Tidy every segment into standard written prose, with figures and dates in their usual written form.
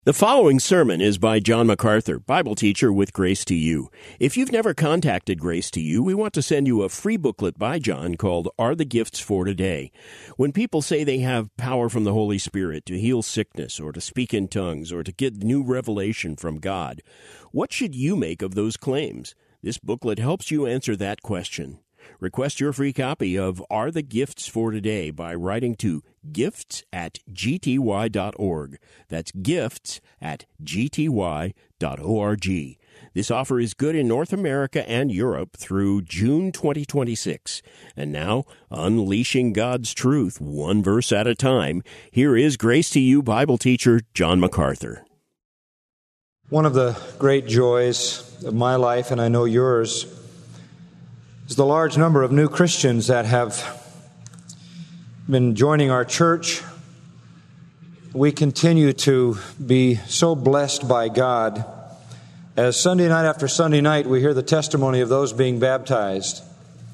The following sermon is by John MacArthur, Bible teacher with Grace to You. If you've never contacted Grace to You, we want to send you a free booklet by John called Are the Gifts for Today? When people say they have power from the Holy Spirit to heal sickness or to speak in tongues or to get new revelation from God, what should you make of those claims? This booklet helps you answer that question. Request your free copy of Are the Gifts for Today by writing to gifts@gty.org. That's gifts@gty.org. This offer is good in North America and Europe through June 2026. And now, unleashing God's truth one verse at a time, here is Grace to You Bible teacher John MacArthur. One of the great joys of my life, and I know yours, is the large number of new Christians that have been joining our church. We continue to be so blessed by God as Sunday night after Sunday night we hear the testimony of those being baptized.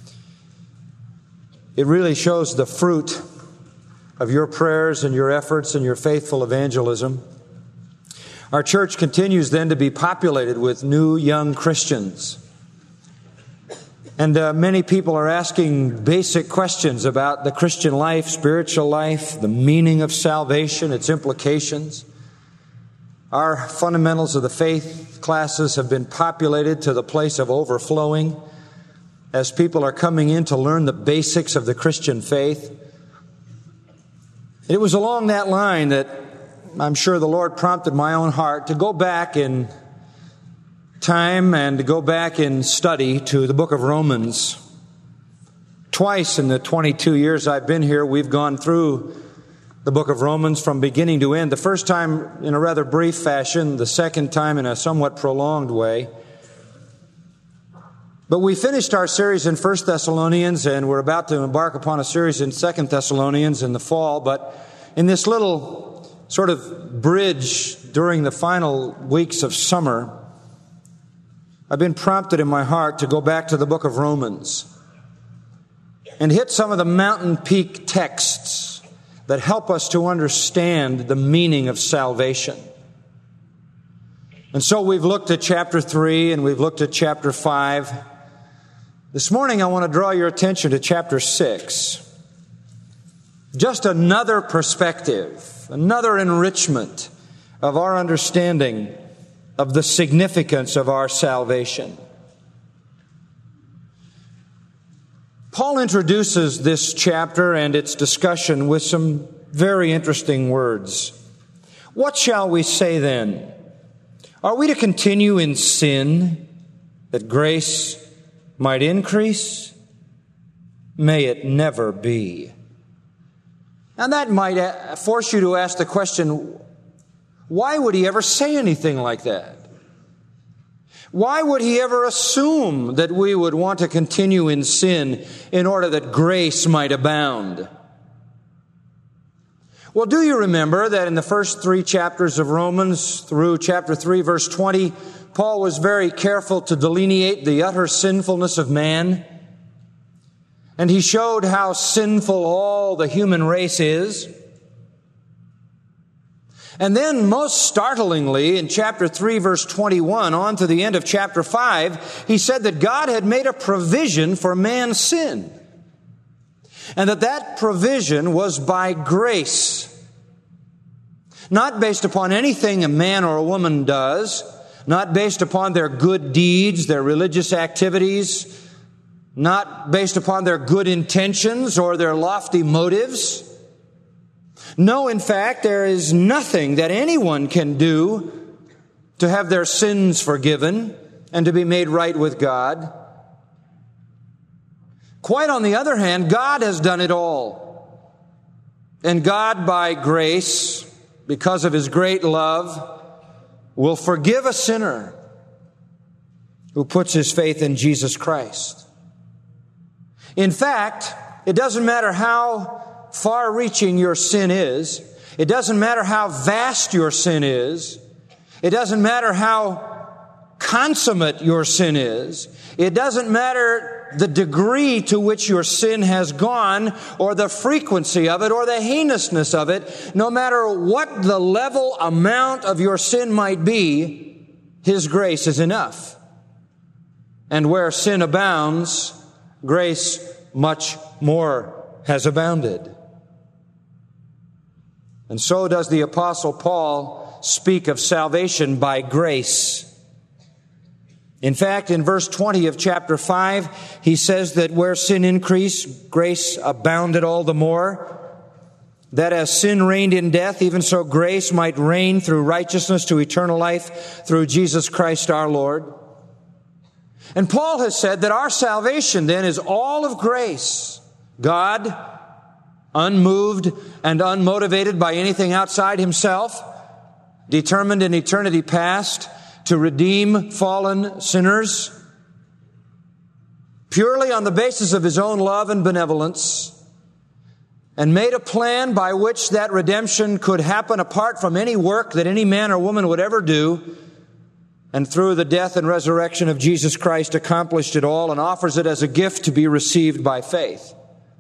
It really shows the fruit of your prayers and your efforts and your faithful evangelism. Our church continues then to be populated with new young Christians. And many people are asking basic questions about the Christian life, spiritual life, the meaning of salvation, its implications. Our fundamentals of the faith classes have been populated to the place of overflowing as people are coming in to learn the basics of the Christian faith. It was along that line that I'm sure the Lord prompted my own heart to go back in time and to go back in study to the book of Romans. Twice in the 22 years I've been here, we've gone through the book of Romans from beginning to end. The first time in a rather brief fashion, the second time in a somewhat prolonged way. But we finished our series in 1 Thessalonians, and we're about to embark upon a series in 2 Thessalonians in the fall. But in this little sort of bridge during the final weeks of summer, I've been prompted in my heart to go back to the book of Romans and hit some of the mountain peak texts that help us to understand the meaning of salvation. And so we've looked at chapter 3 and we've looked at chapter 5. This morning I want to draw your attention to chapter 6. Just another perspective, another enrichment of our understanding of the significance of our salvation. Paul introduces this chapter and its discussion with some very interesting words. What shall we say then? Are we to continue in sin that grace might increase? May it never be. And that might force you to ask the question, why would he ever say anything like that? Why would he ever assume that we would want to continue in sin in order that grace might abound? Well, do you remember that in the first 3 chapters of Romans through chapter 3, verse 20, Paul was very careful to delineate the utter sinfulness of man? And he showed how sinful all the human race is. And then, most startlingly, in chapter 3, verse 21, on to the end of chapter 5, he said that God had made a provision for man's sin. And that provision was by grace. Not based upon anything a man or a woman does, not based upon their good deeds, their religious activities, not based upon their good intentions or their lofty motives. No, in fact, there is nothing that anyone can do to have their sins forgiven and to be made right with God. Quite on the other hand, God has done it all. And God, by grace, because of His great love, will forgive a sinner who puts his faith in Jesus Christ. In fact, it doesn't matter how far-reaching your sin is. It doesn't matter how vast your sin is. It doesn't matter how consummate your sin is. It doesn't matter the degree to which your sin has gone, or the frequency of it, or the heinousness of it. No matter what the level amount of your sin might be, His grace is enough. And where sin abounds, grace much more has abounded. And so does the Apostle Paul speak of salvation by grace. In fact, in verse 20 of chapter 5, he says that where sin increased, grace abounded all the more. That as sin reigned in death, even so grace might reign through righteousness to eternal life through Jesus Christ our Lord. And Paul has said that our salvation then is all of grace. God, unmoved and unmotivated by anything outside Himself, determined in eternity past to redeem fallen sinners, purely on the basis of His own love and benevolence, and made a plan by which that redemption could happen apart from any work that any man or woman would ever do, and through the death and resurrection of Jesus Christ accomplished it all and offers it as a gift to be received by faith.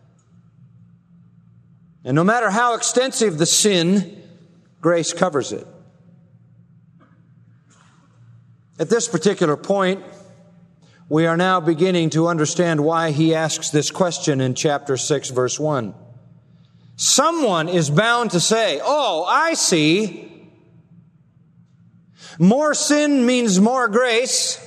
And no matter how extensive the sin, grace covers it. At this particular point, we are now beginning to understand why he asks this question in chapter 6, verse 1. Someone is bound to say, "Oh, I see. More sin means more grace.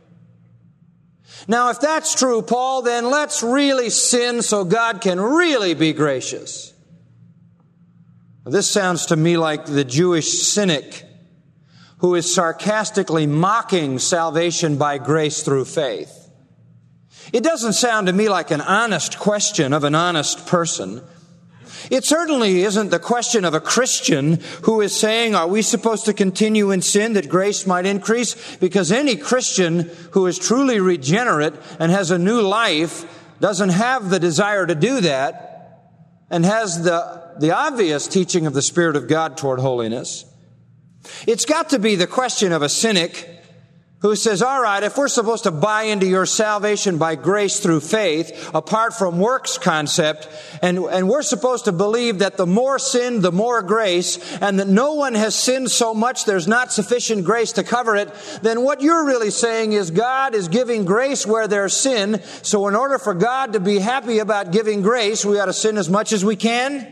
Now, if that's true, Paul, then let's really sin so God can really be gracious." This sounds to me like the Jewish cynic who is sarcastically mocking salvation by grace through faith. It doesn't sound to me like an honest question of an honest person. It certainly isn't the question of a Christian who is saying, are we supposed to continue in sin that grace might increase? Because any Christian who is truly regenerate and has a new life doesn't have the desire to do that and has the obvious teaching of the Spirit of God toward holiness. It's got to be the question of a cynic who says, all right, if we're supposed to buy into your salvation by grace through faith, apart from works concept, and we're supposed to believe that the more sin, the more grace, and that no one has sinned so much there's not sufficient grace to cover it, then what you're really saying is God is giving grace where there's sin, so in order for God to be happy about giving grace, we ought to sin as much as we can?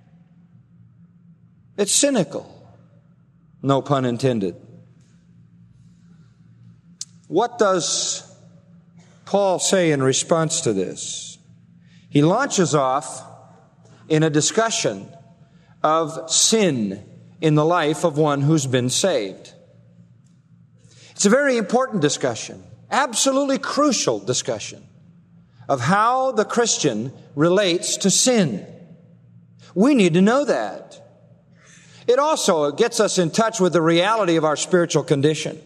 It's cynical. No pun intended. What does Paul say in response to this? He launches off in a discussion of sin in the life of one who's been saved. It's a very important discussion, absolutely crucial discussion of how the Christian relates to sin. We need to know that. It also gets us in touch with the reality of our spiritual condition.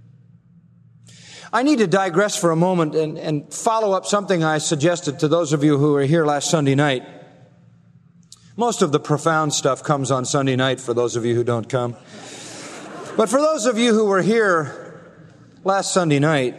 I need to digress for a moment and follow up something I suggested to those of you who were here last Sunday night. Most of the profound stuff comes on Sunday night for those of you who don't come. But for those of you who were here last Sunday night,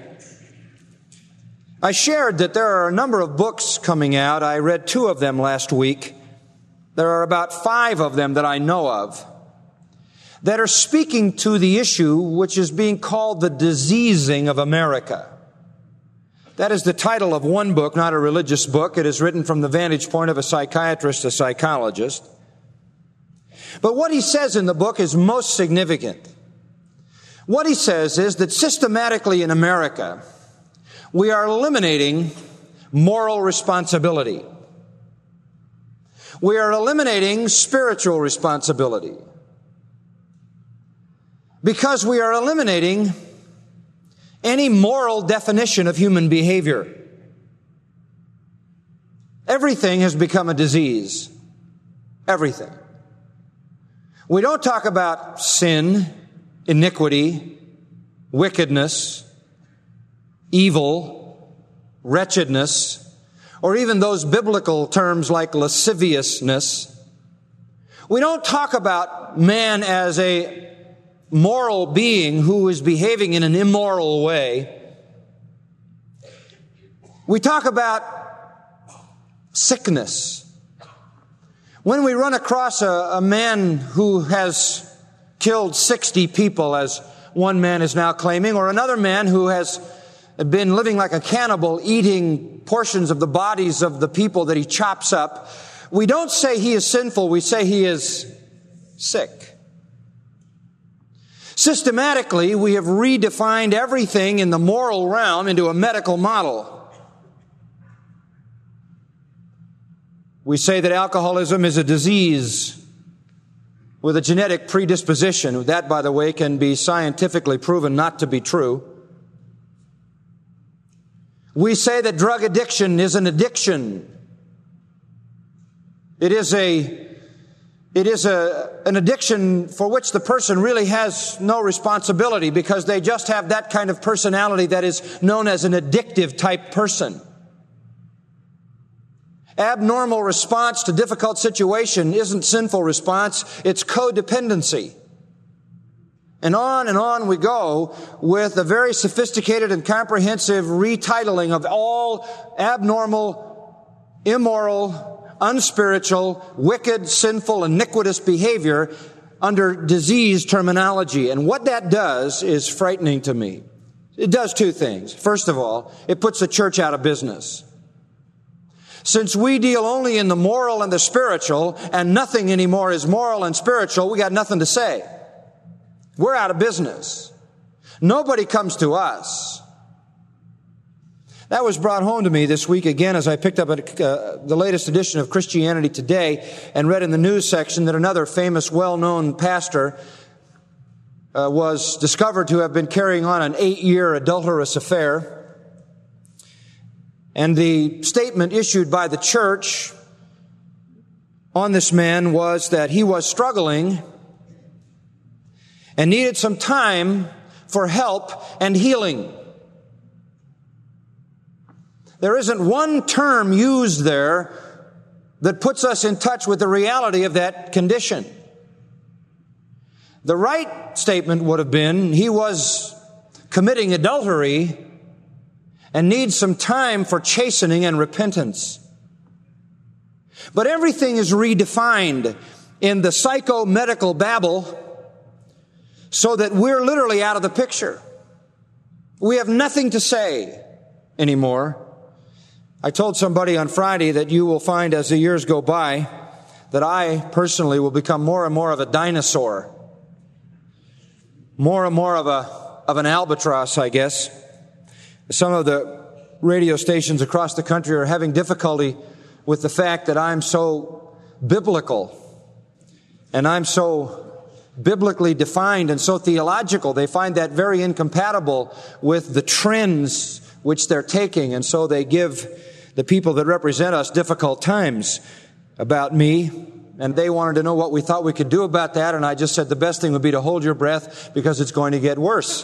I shared that there are a number of books coming out. I read 2 of them last week. There are about 5 of them that I know of that are speaking to the issue which is being called the diseasing of America. That is the title of one book, not a religious book. It is written from the vantage point of a psychiatrist, a psychologist. But what he says in the book is most significant. What he says is that systematically in America, we are eliminating moral responsibility. We are eliminating spiritual responsibility because we are eliminating any moral definition of human behavior. Everything has become a disease. Everything. We don't talk about sin, iniquity, wickedness, evil, wretchedness, or even those biblical terms like lasciviousness. We don't talk about man as a moral being who is behaving in an immoral way, we talk about sickness. When we run across a man who has killed 60 people, as one man is now claiming, or another man who has been living like a cannibal, eating portions of the bodies of the people that he chops up, we don't say he is sinful, we say he is sick. Systematically, we have redefined everything in the moral realm into a medical model. We say that alcoholism is a disease with a genetic predisposition. That, by the way, can be scientifically proven not to be true. We say that drug addiction is an addiction. It is an addiction for which the person really has no responsibility because they just have that kind of personality that is known as an addictive type person. Abnormal response to difficult situation isn't sinful response, it's codependency. And on we go with a very sophisticated and comprehensive retitling of all abnormal, immoral, unspiritual, wicked, sinful, iniquitous behavior under disease terminology. And what that does is frightening to me. It does two things. First of all, it puts the church out of business. Since we deal only in the moral and the spiritual, and nothing anymore is moral and spiritual, we got nothing to say. We're out of business. Nobody comes to us. That was brought home to me this week again as I picked up the latest edition of Christianity Today and read in the news section that another famous, well-known pastor was discovered to have been carrying on an 8-year adulterous affair. And the statement issued by the church on this man was that he was struggling and needed some time for help and healing. There isn't one term used there that puts us in touch with the reality of that condition. The right statement would have been he was committing adultery and needs some time for chastening and repentance. But everything is redefined in the psychomedical babble so that we're literally out of the picture. We have nothing to say anymore. I told somebody on Friday that you will find as the years go by that I personally will become more and more of a dinosaur. More and more of an albatross, I guess. Some of the radio stations across the country are having difficulty with the fact that I'm so biblical and I'm so biblically defined and so theological. They find that very incompatible with the trends which they're taking, and so they give the people that represent us difficult times about me. And they wanted to know what we thought we could do about that, and I just said the best thing would be to hold your breath because it's going to get worse.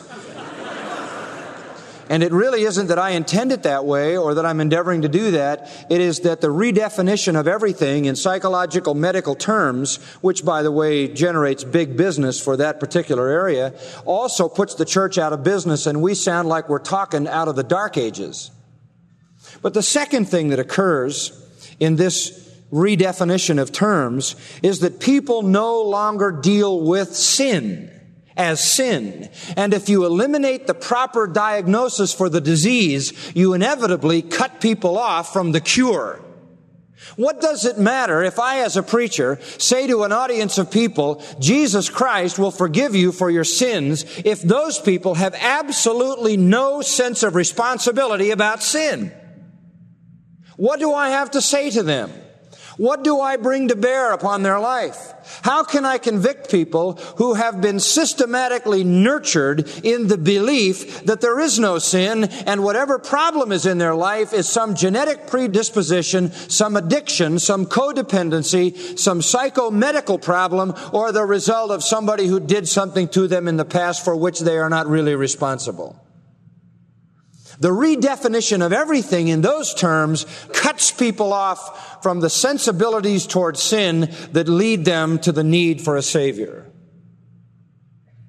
And it really isn't that I intend it that way or that I'm endeavoring to do that. It is that the redefinition of everything in psychological medical terms, which, by the way, generates big business for that particular area, also puts the church out of business, and we sound like we're talking out of the dark ages. But the second thing that occurs in this redefinition of terms is that people no longer deal with sin as sin. And if you eliminate the proper diagnosis for the disease, you inevitably cut people off from the cure. What does it matter if I, as a preacher, say to an audience of people, Jesus Christ will forgive you for your sins, if those people have absolutely no sense of responsibility about sin? What do I have to say to them? What do I bring to bear upon their life? How can I convict people who have been systematically nurtured in the belief that there is no sin, and whatever problem is in their life is some genetic predisposition, some addiction, some codependency, some psychomedical problem, or the result of somebody who did something to them in the past for which they are not really responsible? The redefinition of everything in those terms cuts people off from the sensibilities toward sin that lead them to the need for a Savior.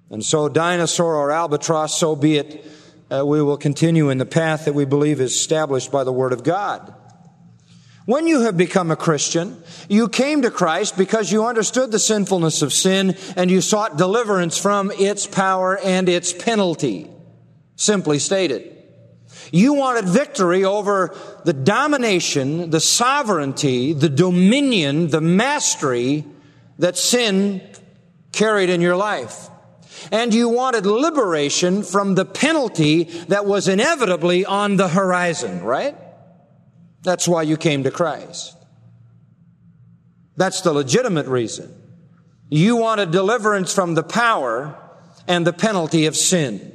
And so, dinosaur or albatross, so be it. We will continue in the path that we believe is established by the Word of God. When you have become a Christian, you came to Christ because you understood the sinfulness of sin and you sought deliverance from its power and its penalty. Simply stated. You wanted victory over the domination, the sovereignty, the dominion, the mastery that sin carried in your life. And you wanted liberation from the penalty that was inevitably on the horizon, right? That's why you came to Christ. That's the legitimate reason. You wanted deliverance from the power and the penalty of sin.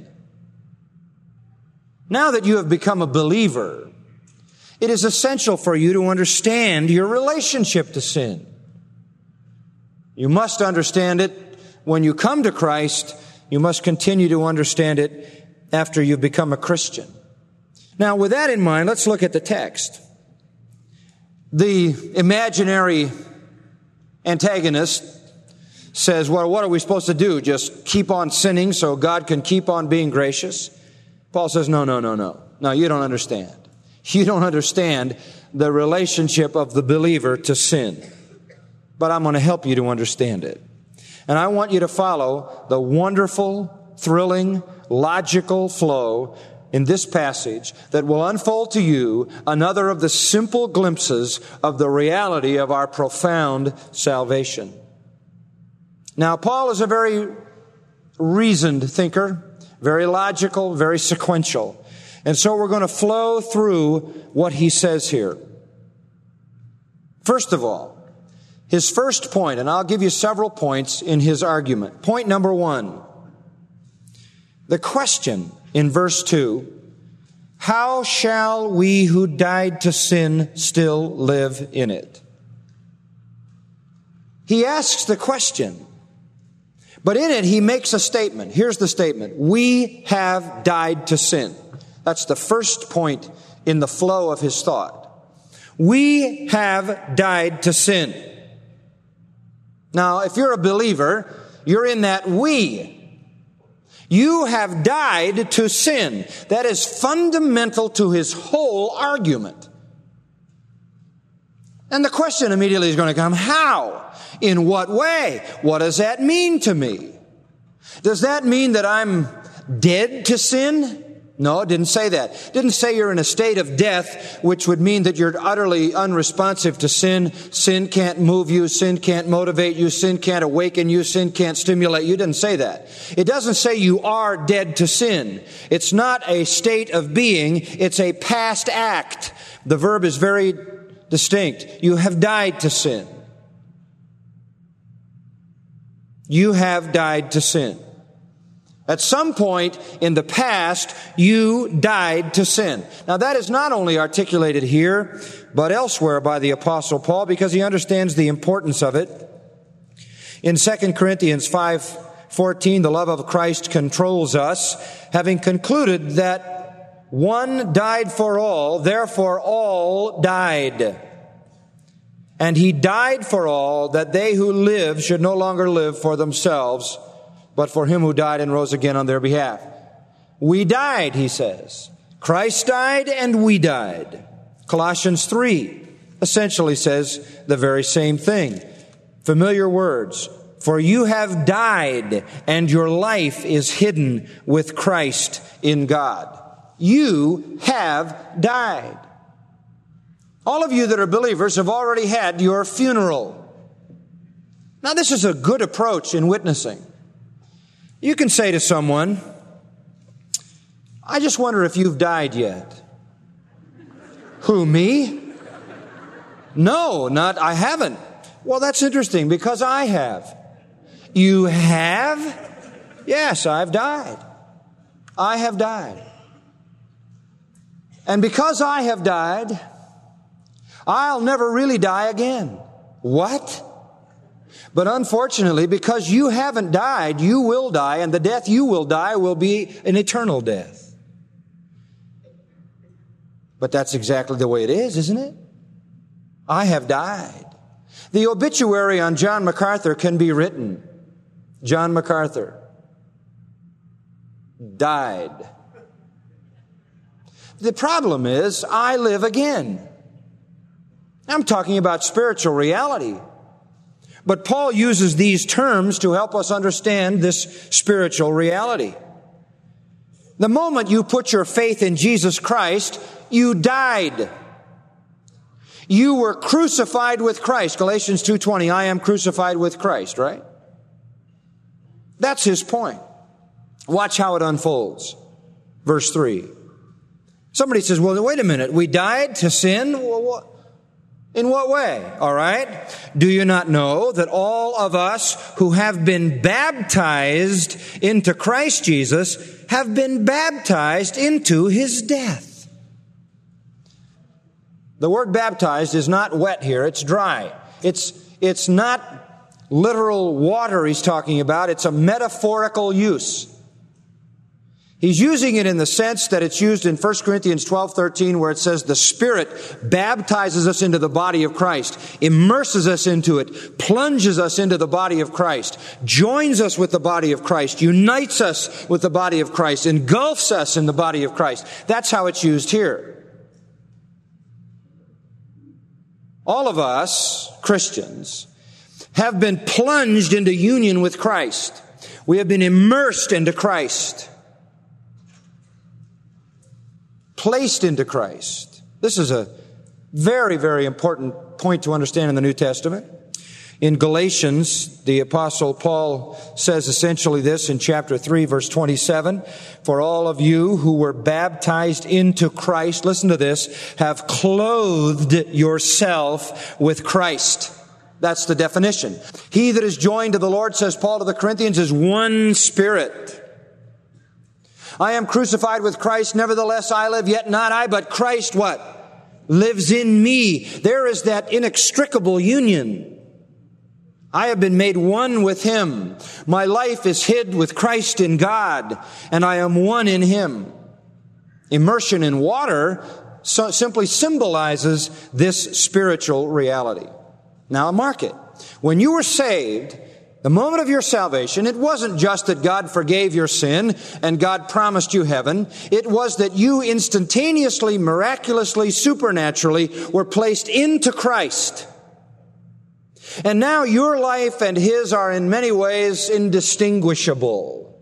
Now that you have become a believer, it is essential for you to understand your relationship to sin. You must understand it when you come to Christ. You must continue to understand it after you've become a Christian. Now, with that in mind, let's look at the text. The imaginary antagonist says, well, what are we supposed to do? Just keep on sinning so God can keep on being gracious? Paul says, no. No, you don't understand. You don't understand the relationship of the believer to sin. But I'm going to help you to understand it. And I want you to follow the wonderful, thrilling, logical flow in this passage that will unfold to you another of the simple glimpses of the reality of our profound salvation. Now, Paul is a very reasoned thinker, very logical, very sequential. And so we're going to flow through what he says here. First of all, his first point, and I'll give you several points in his argument. Point number 1, the question in verse 2, how shall we who died to sin still live in it? He asks the question, but in it he makes a statement. Here's the statement. We have died to sin. That's the first point in the flow of his thought. We have died to sin. Now, if you're a believer, you're in that we. You have died to sin. That is fundamental to his whole argument. And the question immediately is going to come, how? In what way? What does that mean to me? Does that mean that I'm dead to sin? No, it didn't say that. It didn't say you're in a state of death, which would mean that you're utterly unresponsive to sin. Sin can't move you. Sin can't motivate you. Sin can't awaken you. Sin can't stimulate you. It didn't say that. It doesn't say you are dead to sin. It's not a state of being. It's a past act. The verb is very distinct. You have died to sin. You have died to sin. At some point in the past, you died to sin. Now that is not only articulated here, but elsewhere by the Apostle Paul, because he understands the importance of it. In 2 Corinthians 5:14, the love of Christ controls us, having concluded that one died for all, therefore all died. And he died for all, that they who live should no longer live for themselves, but for him who died and rose again on their behalf. We died, he says. Christ died and we died. Colossians 3 essentially says the very same thing. Familiar words. For you have died and your life is hidden with Christ in God. You have died. All of you that are believers have already had your funeral. Now this is a good approach in witnessing. You can say to someone, I just wonder if you've died yet. Who, me? No, I haven't. Well, that's interesting because I have. You have? Yes, I've died. I have died. And because I have died, I'll never really die again. What? But unfortunately, because you haven't died, you will die, and the death you will die will be an eternal death. But that's exactly the way it is, isn't it? I have died. The obituary on John MacArthur can be written. John MacArthur. Died. The problem is, I live again. I'm talking about spiritual reality. But Paul uses these terms to help us understand this spiritual reality. The moment you put your faith in Jesus Christ, you died. You were crucified with Christ. Galatians 2:20, I am crucified with Christ, right? That's his point. Watch how it unfolds. Verse 3. Somebody says, well, wait a minute. We died to sin? Well, in what way? All right. Do you not know that all of us who have been baptized into Christ Jesus have been baptized into his death? The word baptized is not wet here. It's dry. It's not literal water he's talking about. It's a metaphorical use. He's using it in the sense that it's used in 1 Corinthians 12:13, where it says the Spirit baptizes us into the body of Christ, immerses us into it, plunges us into the body of Christ, joins us with the body of Christ, unites us with the body of Christ, engulfs us in the body of Christ. That's how it's used here. All of us, Christians, have been plunged into union with Christ. We have been immersed into Christ. Placed into Christ. This is a very, very important point to understand in the New Testament. In Galatians, the Apostle Paul says essentially this in chapter 3, verse 27. For all of you who were baptized into Christ, listen to this, have clothed yourself with Christ. That's the definition. He that is joined to the Lord, says Paul to the Corinthians, is one spirit. I am crucified with Christ, nevertheless I live, yet not I, but Christ what? Lives in me. There is that inextricable union. I have been made one with him. My life is hid with Christ in God, and I am one in him. Immersion in water simply symbolizes this spiritual reality. Now mark it. When you were saved, the moment of your salvation, it wasn't just that God forgave your sin and God promised you heaven. It was that you instantaneously, miraculously, supernaturally were placed into Christ. And now your life and his are in many ways indistinguishable.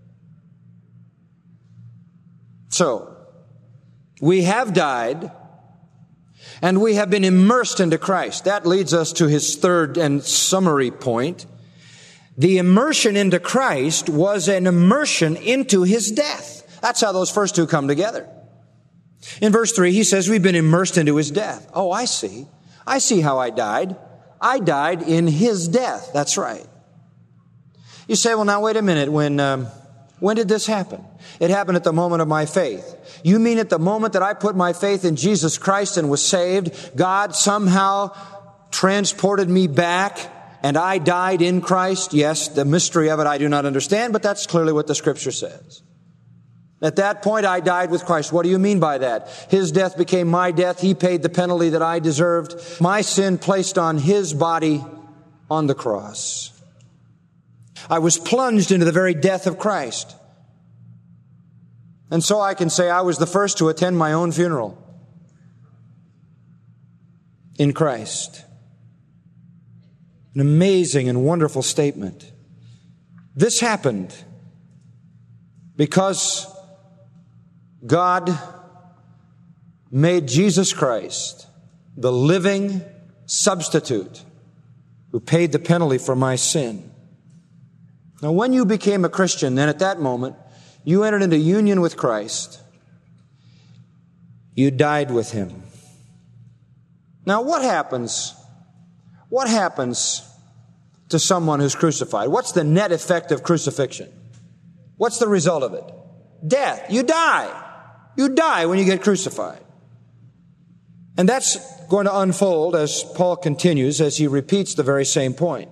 So, we have died and we have been immersed into Christ. That leads us to his third and summary point. The immersion into Christ was an immersion into his death. That's how those first two come together. In verse 3, he says we've been immersed into his death. Oh, I see. I see how I died. I died in his death. That's right. You say, well, now wait a minute. When did this happen? It happened at the moment of my faith. You mean at the moment that I put my faith in Jesus Christ and was saved, God somehow transported me back and I died in Christ? Yes, the mystery of it I do not understand, but that's clearly what the Scripture says. At that point, I died with Christ. What do you mean by that? His death became my death. He paid the penalty that I deserved. My sin placed on his body on the cross. I was plunged into the very death of Christ. And so I can say I was the first to attend my own funeral in Christ. An amazing and wonderful statement. This happened because God made Jesus Christ the living substitute who paid the penalty for my sin. Now, when you became a Christian, then at that moment, you entered into union with Christ. You died with him. Now, what happens? What happens to someone who's crucified? What's the net effect of crucifixion? What's the result of it? Death. You die. You die when you get crucified. And that's going to unfold as Paul continues, as he repeats the very same point.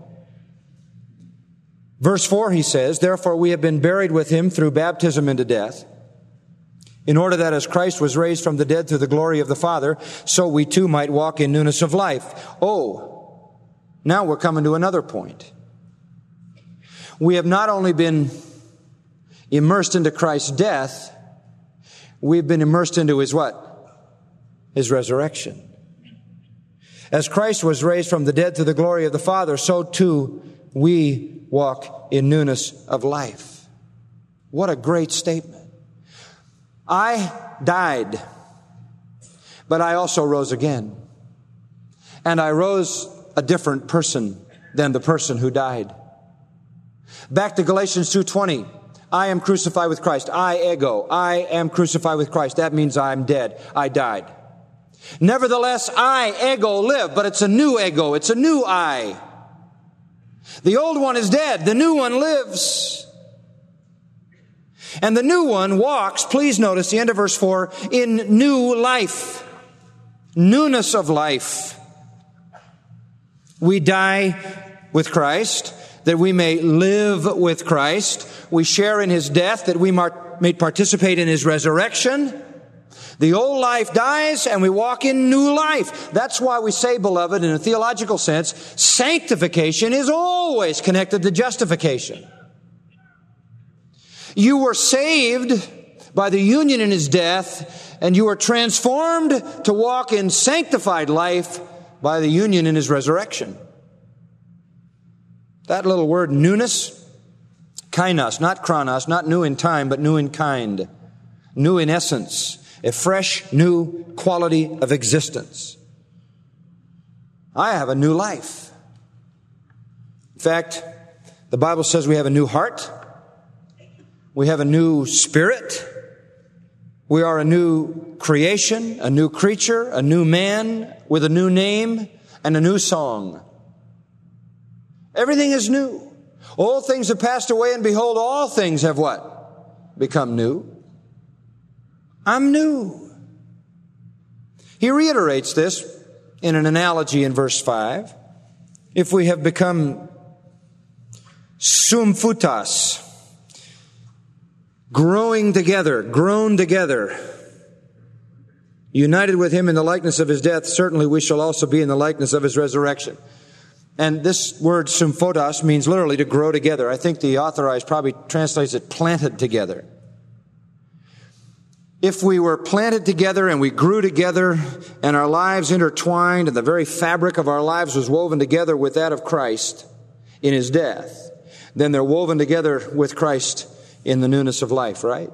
Verse 4, he says, therefore we have been buried with him through baptism into death, in order that as Christ was raised from the dead through the glory of the Father, so we too might walk in newness of life. Oh, now we're coming to another point. We have not only been immersed into Christ's death, we've been immersed into His what? His resurrection. As Christ was raised from the dead to the glory of the Father, so too we walk in newness of life. What a great statement. I died, but I also rose again. And I rose a different person than the person who died. Back to Galatians 2:20. I am crucified with Christ. I am crucified with Christ. That means I'm dead. I died. Nevertheless, I, ego, live, but it's a new ego. It's a new I. The old one is dead. The new one lives. And the new one walks, please notice the end of verse 4, in new life. Newness of life. We die with Christ, that we may live with Christ. We share in His death, that we may participate in His resurrection. The old life dies and we walk in new life. That's why we say, beloved, in a theological sense, sanctification is always connected to justification. You were saved by the union in His death, and you were transformed to walk in sanctified life by the union in His resurrection. That little word newness, kainos, not chronos, not new in time, but new in kind, new in essence. A fresh, new quality of existence. I have a new life. In fact, the Bible says we have a new heart. We have a new spirit. We are a new creation, a new creature, a new man with a new name and a new song. Everything is new. All things have passed away, and behold, all things have what? Become new. I'm new. He reiterates this in an analogy in verse 5. If we have become sumfutas, grown together, united with Him in the likeness of His death, certainly we shall also be in the likeness of His resurrection. And this word sumfotos means literally to grow together. I think the authorized probably translates it planted together. If we were planted together and we grew together and our lives intertwined and the very fabric of our lives was woven together with that of Christ in His death, then they're woven together with Christ in the newness of life, right?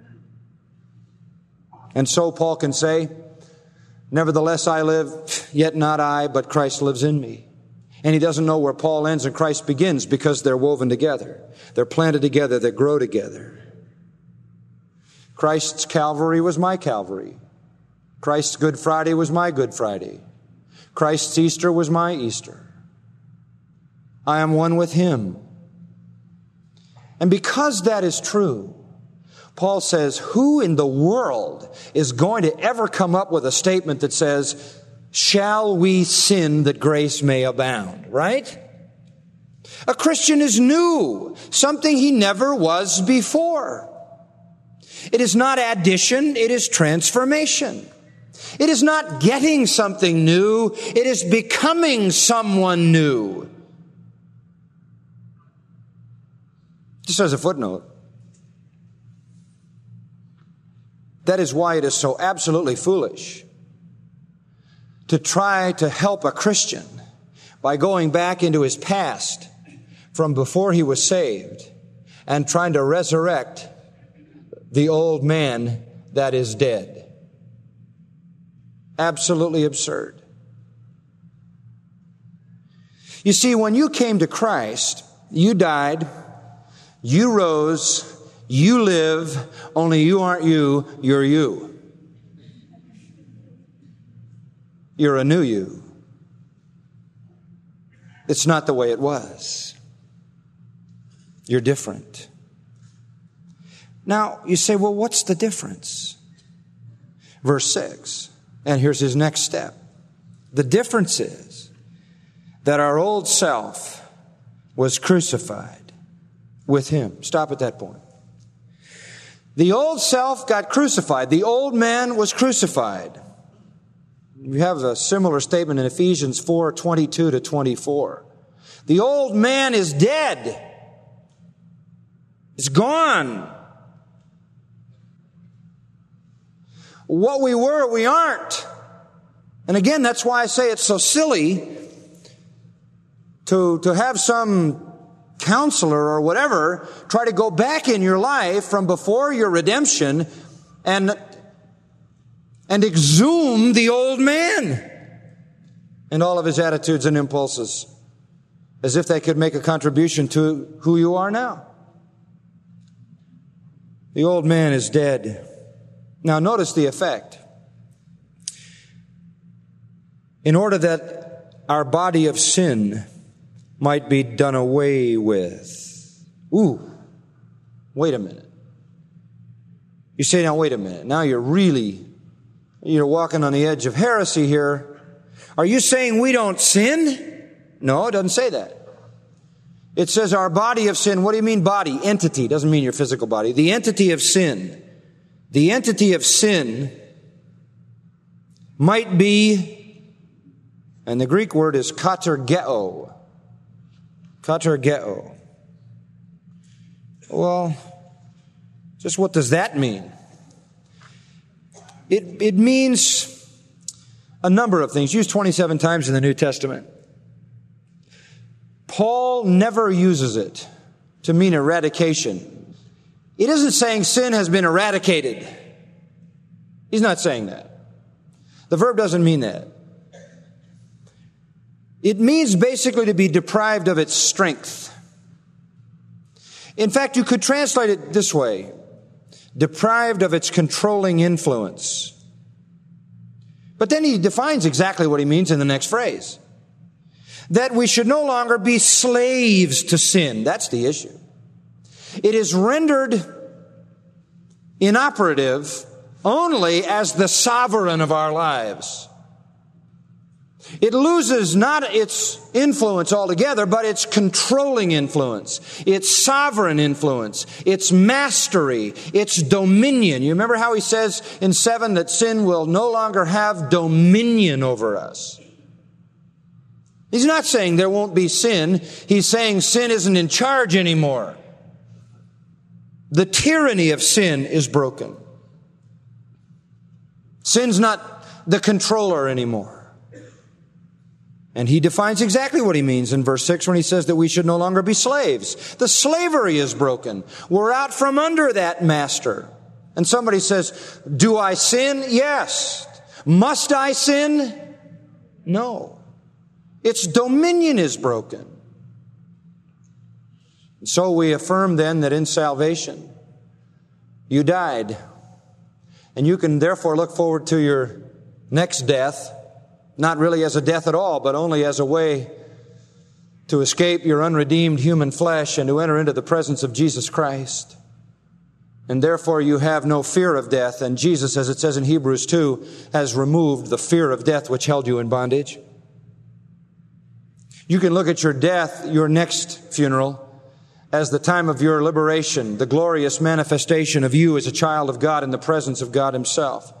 And so Paul can say, nevertheless I live, yet not I, but Christ lives in me. And he doesn't know where Paul ends and Christ begins because they're woven together. They're planted together. They grow together. Christ's Calvary was my Calvary. Christ's Good Friday was my Good Friday. Christ's Easter was my Easter. I am one with Him. And because that is true, Paul says, who in the world is going to ever come up with a statement that says, shall we sin that grace may abound? Right? A Christian is new, something he never was before. It is not addition, it is transformation. It is not getting something new, it is becoming someone new. Just as a footnote, that is why it is so absolutely foolish to try to help a Christian by going back into his past from before he was saved and trying to resurrect the old man that is dead. Absolutely absurd. You see, when you came to Christ, you died, you rose, you live, only you aren't you, you're you. You're a new you. It's not the way it was. You're different. Now, you say, well, what's the difference? Verse 6, and here's his next step. The difference is that our old self was crucified with Him. Stop at that point. The old self got crucified. The old man was crucified. We have a similar statement in Ephesians 4:22-24. The old man is dead. It's gone. what we were, we aren't. And again, that's why I say it's so silly to have some counselor or whatever try to go back in your life from before your redemption and exhume the old man and all of his attitudes and impulses as if they could make a contribution to who you are now. The old man is dead. Now notice the effect. In order that our body of sin might be done away with. Ooh, wait a minute. You say, now wait a minute. Now you're walking on the edge of heresy here. Are you saying we don't sin? No, it doesn't say that. It says our body of sin. What do you mean body? Entity. Doesn't mean your physical body. The entity of sin. The entity of sin might be, and the Greek word is katergeo. Katergeo. Well, just what does that mean? It means a number of things, used 27 times in the New Testament. Paul never uses it to mean eradication. It isn't saying sin has been eradicated. He's not saying that. The verb doesn't mean that. It means basically to be deprived of its strength. In fact, you could translate it this way: deprived of its controlling influence. But then he defines exactly what he means in the next phrase. That we should no longer be slaves to sin. That's the issue. It is rendered inoperative only as the sovereign of our lives. It loses not its influence altogether, but its controlling influence, its sovereign influence, its mastery, its dominion. You remember how he says in 7 that sin will no longer have dominion over us. He's not saying there won't be sin. He's saying sin isn't in charge anymore. The tyranny of sin is broken. Sin's not the controller anymore. And he defines exactly what he means in verse 6 when he says that we should no longer be slaves. The slavery is broken. We're out from under that master. And somebody says, do I sin? Yes. Must I sin? No. Its dominion is broken. So we affirm then that in salvation, you died. And you can therefore look forward to your next death, not really as a death at all, but only as a way to escape your unredeemed human flesh and to enter into the presence of Jesus Christ. And therefore you have no fear of death. And Jesus, as it says in Hebrews 2, has removed the fear of death which held you in bondage. You can look at your death, your next funeral, as the time of your liberation, the glorious manifestation of you as a child of God in the presence of God Himself.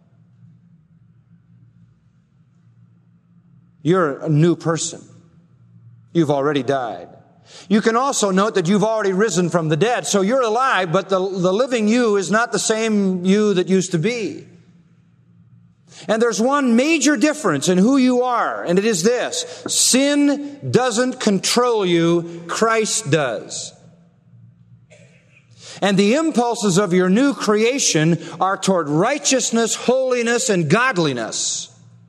You're a new person. You've already died. You can also note that you've already risen from the dead. So you're alive, but the living you is not the same you that used to be. And there's one major difference in who you are, and it is this: sin doesn't control you, Christ does. And the impulses of your new creation are toward righteousness, holiness, and godliness.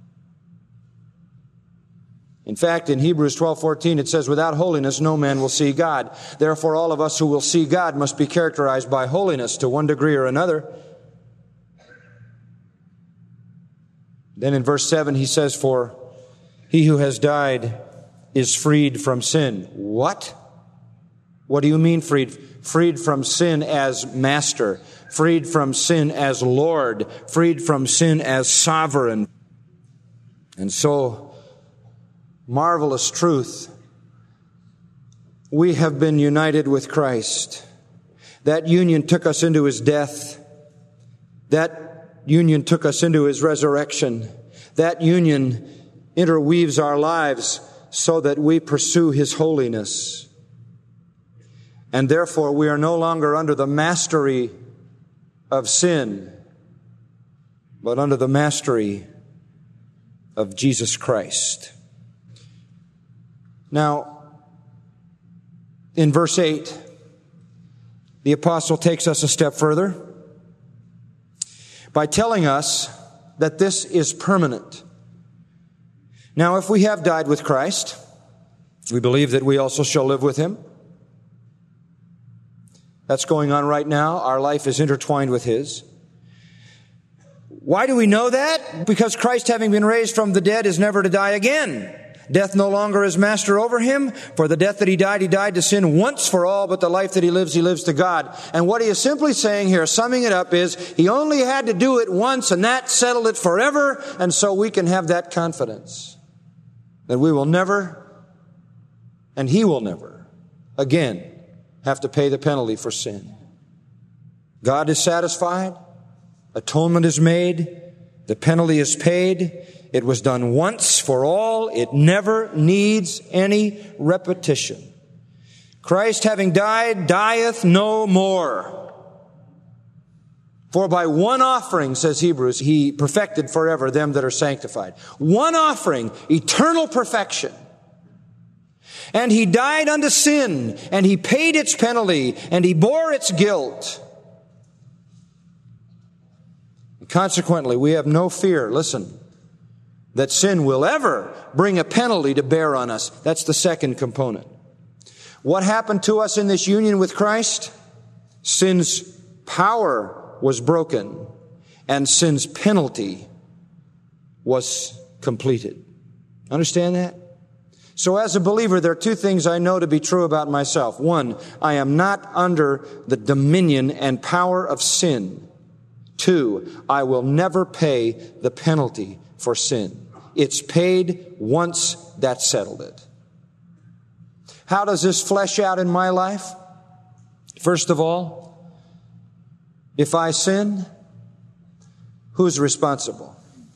In fact, in Hebrews 12:14, it says, without holiness, no man will see God. Therefore, all of us who will see God must be characterized by holiness to one degree or another. Then in verse 7, he says, for he who has died is freed from sin. What? What do you mean freed? Freed from sin as master, freed from sin as Lord, freed from sin as sovereign. And so, marvelous truth, we have been united with Christ. That union took us into His death. That union took us into His resurrection. That union interweaves our lives so that we pursue His holiness. And therefore we are no longer under the mastery of sin, but under the mastery of Jesus Christ. Now, in verse 8, the apostle takes us a step further by telling us that this is permanent. Now, if we have died with Christ, we believe that we also shall live with Him. That's going on right now. Our life is intertwined with His. Why do we know that? Because Christ, having been raised from the dead, is never to die again. Death no longer is master over Him. For the death that He died to sin once for all, but the life that He lives to God. And what He is simply saying here, summing it up, is He only had to do it once, and that settled it forever, and so we can have that confidence that we will never, and He will never, again, have to pay the penalty for sin. God is satisfied. Atonement is made. The penalty is paid. It was done once for all. It never needs any repetition. Christ, having died, dieth no more. For by one offering, says Hebrews, He perfected forever them that are sanctified. One offering, eternal perfection. And He died unto sin, and He paid its penalty, and He bore its guilt. Consequently, we have no fear, listen, that sin will ever bring a penalty to bear on us. That's the second component. What happened to us in this union with Christ? Sin's power was broken, and sin's penalty was completed. Understand that? So as a believer, there are two things I know to be true about myself. One, I am not under the dominion and power of sin. Two, I will never pay the penalty for sin. It's paid once, that settled it. How does this flesh out in my life? First of all, if I sin, who's responsible?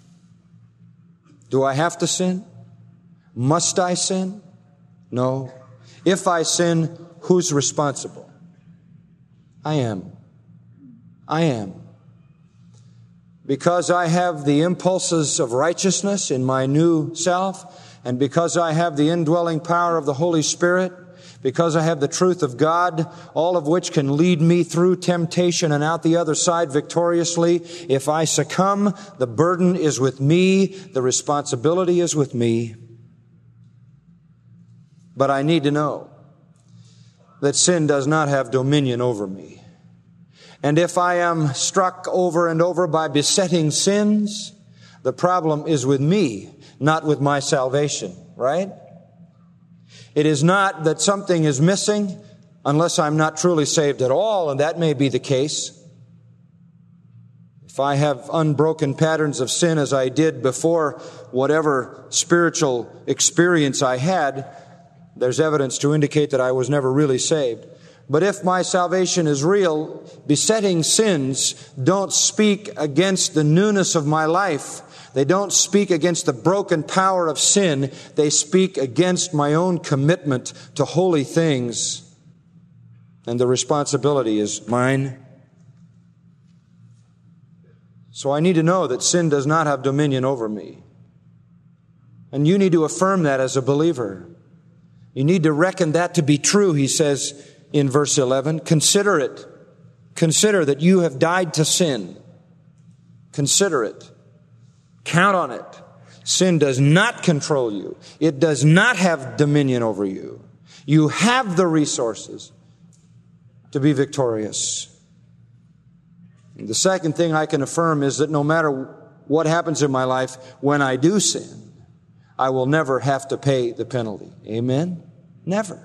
Do I have to sin? Must I sin? No. If I sin, who's responsible? I am. Because I have the impulses of righteousness in my new self, and because I have the indwelling power of the Holy Spirit, because I have the truth of God, all of which can lead me through temptation and out the other side victoriously, if I succumb, the burden is with me, the responsibility is with me. But I need to know that sin does not have dominion over me. And if I am struck over and over by besetting sins, the problem is with me, not with my salvation, right? It is not that something is missing unless I'm not truly saved at all, and that may be the case. If I have unbroken patterns of sin as I did before whatever spiritual experience I had, there's evidence to indicate that I was never really saved. But if my salvation is real, besetting sins don't speak against the newness of my life. They don't speak against the broken power of sin. They speak against my own commitment to holy things. And the responsibility is mine. So I need to know that sin does not have dominion over me. And you need to affirm that as a believer. You need to reckon that to be true, he says in verse 11. Consider it. Consider that you have died to sin. Consider it. Count on it. Sin does not control you. It does not have dominion over you. You have the resources to be victorious. And the second thing I can affirm is that no matter what happens in my life, when I do sin, I will never have to pay the penalty. Amen? Never.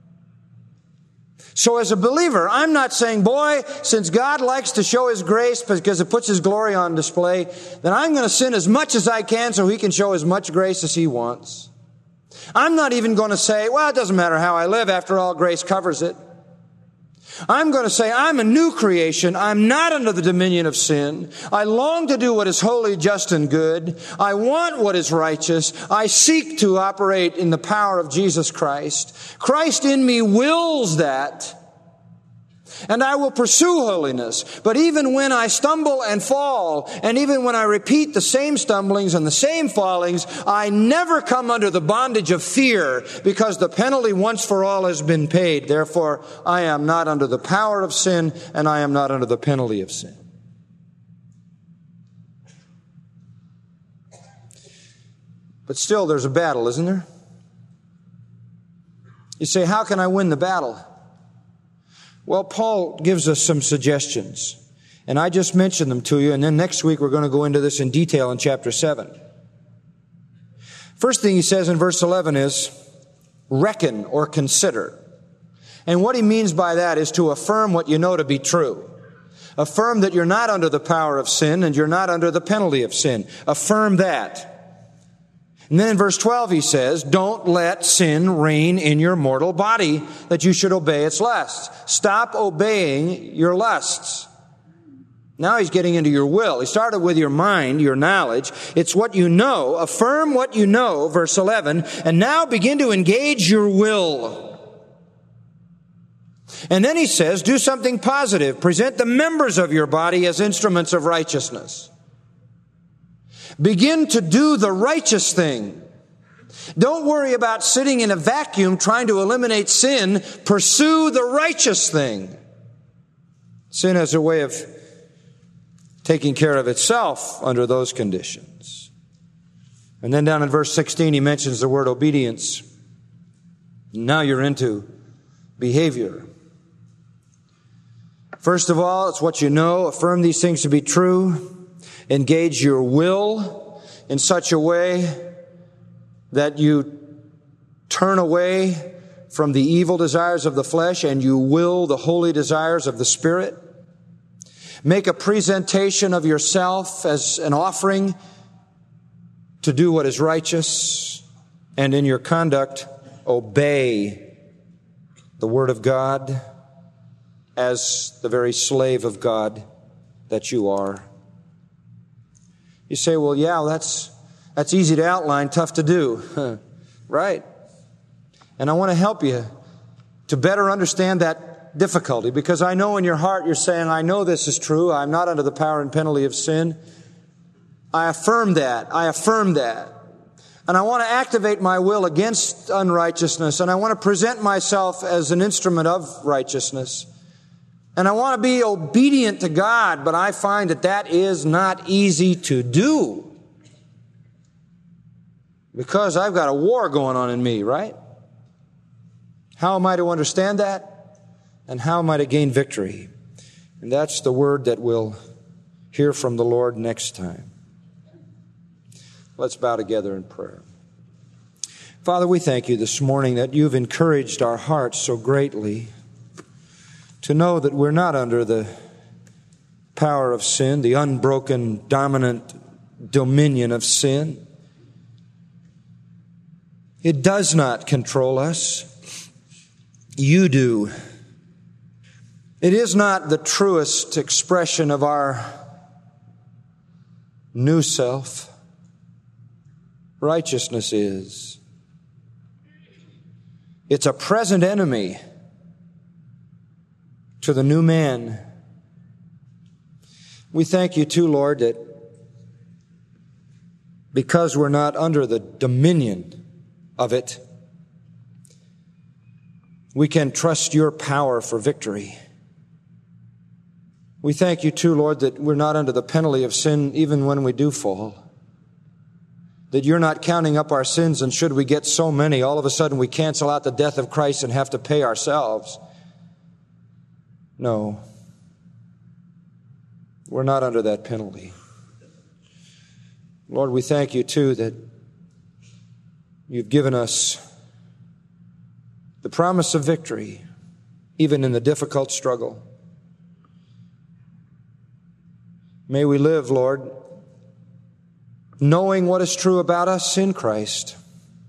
So as a believer, I'm not saying, boy, since God likes to show His grace because it puts His glory on display, then I'm going to sin as much as I can so He can show as much grace as He wants. I'm not even going to say, well, it doesn't matter how I live. After all, grace covers it. I'm going to say, I'm a new creation. I'm not under the dominion of sin. I long to do what is holy, just, and good. I want what is righteous. I seek to operate in the power of Jesus Christ. Christ in me wills that. And I will pursue holiness. But even when I stumble and fall, and even when I repeat the same stumblings and the same fallings, I never come under the bondage of fear, because the penalty once for all has been paid. Therefore, I am not under the power of sin, and I am not under the penalty of sin. But still, there's a battle, isn't there? You say, how can I win the battle? Well, Paul gives us some suggestions, and I just mentioned them to you, and then next week we're going to go into this in detail in chapter 7. First thing he says in verse 11 is, reckon or consider. And what he means by that is to affirm what you know to be true. Affirm that you're not under the power of sin and you're not under the penalty of sin. Affirm that. And then in verse 12 he says, don't let sin reign in your mortal body, that you should obey its lusts. Stop obeying your lusts. Now he's getting into your will. He started with your mind, your knowledge. It's what you know. Affirm what you know, verse 11, and now begin to engage your will. And then he says, do something positive. Present the members of your body as instruments of righteousness. Begin to do the righteous thing. Don't worry about sitting in a vacuum trying to eliminate sin. Pursue the righteous thing. Sin has a way of taking care of itself under those conditions. And then down in verse 16, he mentions the word obedience. Now you're into behavior. First of all, it's what you know. Affirm these things to be true. Engage your will in such a way that you turn away from the evil desires of the flesh and you will the holy desires of the Spirit. Make a presentation of yourself as an offering to do what is righteous, and in your conduct, obey the Word of God as the very slave of God that you are. You say, well, yeah, that's easy to outline, tough to do. Right. And I want to help you to better understand that difficulty, because I know in your heart you're saying, I know this is true. I'm not under the power and penalty of sin. I affirm that. I affirm that. And I want to activate my will against unrighteousness, and I want to present myself as an instrument of righteousness. And I want to be obedient to God, but I find that is not easy to do. Because I've got a war going on in me, right? How am I to understand that? And how am I to gain victory? And that's the word that we'll hear from the Lord next time. Let's bow together in prayer. Father, we thank you this morning that you've encouraged our hearts so greatly to know that we're not under the power of sin, the unbroken, dominant dominion of sin. It does not control us. You do. It is not the truest expression of our new self. Righteousness is. It's a present enemy to the new man. We thank you too, Lord, that because we're not under the dominion of it, we can trust your power for victory. We thank you too, Lord, that we're not under the penalty of sin even when we do fall. That you're not counting up our sins, and should we get so many, all of a sudden we cancel out the death of Christ and have to pay ourselves. No. We're not under that penalty. Lord, we thank you too that you've given us the promise of victory, even in the difficult struggle. May we live, Lord, knowing what is true about us in Christ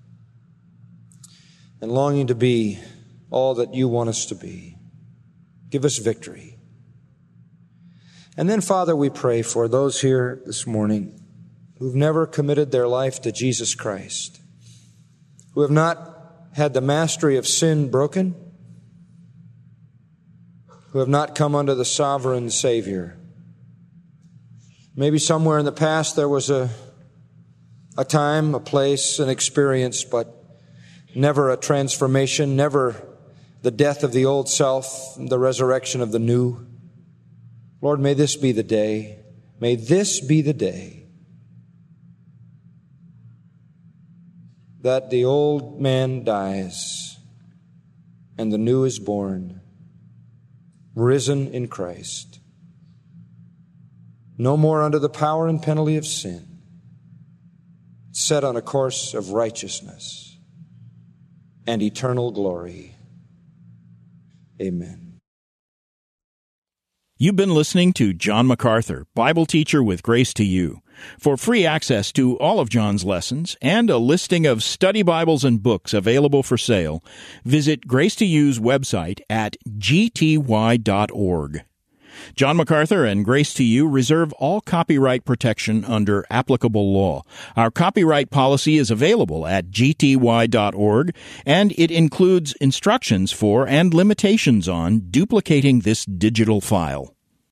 and longing to be all that you want us to be. Give us victory. And then, Father, we pray for those here this morning who've never committed their life to Jesus Christ, who have not had the mastery of sin broken, who have not come unto the sovereign Savior. Maybe somewhere in the past there was a time, a place, an experience, but never a transformation, never the death of the old self, the resurrection of the new. Lord, may this be the day. May this be the day that the old man dies and the new is born, risen in Christ. No more under the power and penalty of sin, set on a course of righteousness and eternal glory. Amen. You've been listening to John MacArthur, Bible teacher with Grace to You. For free access to all of John's lessons and a listing of study Bibles and books available for sale, visit Grace to You's website at gty.org. John MacArthur and Grace to You reserve all copyright protection under applicable law. Our copyright policy is available at gty.org, and it includes instructions for and limitations on duplicating this digital file.